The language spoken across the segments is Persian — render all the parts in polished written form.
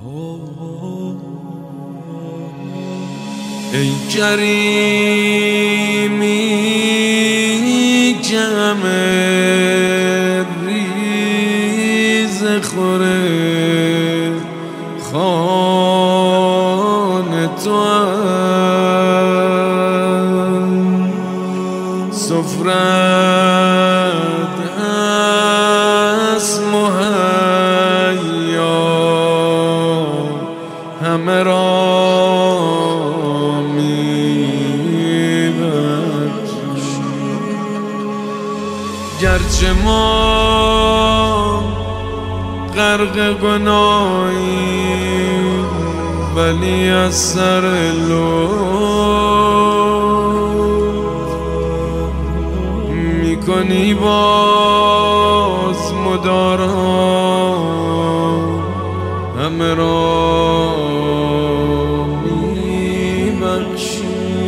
ای کریمی جمع ریز خوره خان تو سفرت هست مهیا همه را گرچه ما غرق گناهیم ولی از سر لطف میکنی باز مدارا همه را میبخشی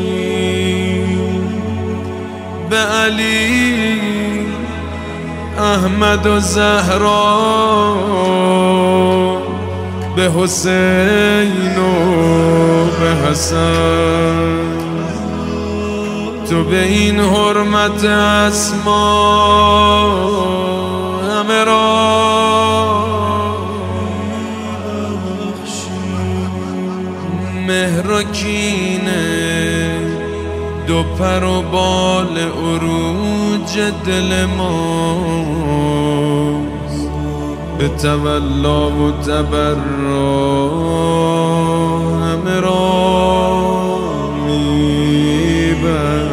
به علی احمد و زهرا به حسین و به حسن تو به این حرمت اسما همه را مهر و کینه دو پر و بال عروج دل ماست به تولا و تبرا همه را میبر